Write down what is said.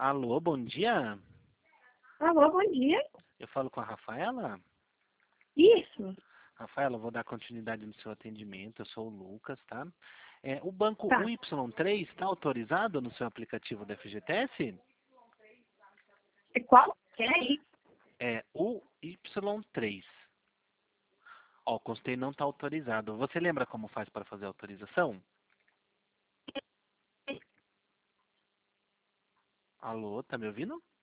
Alô, bom dia. Alô, bom dia. Eu falo com a Rafaela. Isso, Rafaela, eu vou dar continuidade no seu atendimento. Eu sou o Lucas, tá? O banco tá. UY3 está autorizado no seu aplicativo da FGTS? E qual que é isso? É o Y3. Ó, constei não está autorizado. Você lembra como faz para fazer a autorização? Alô, tá me ouvindo?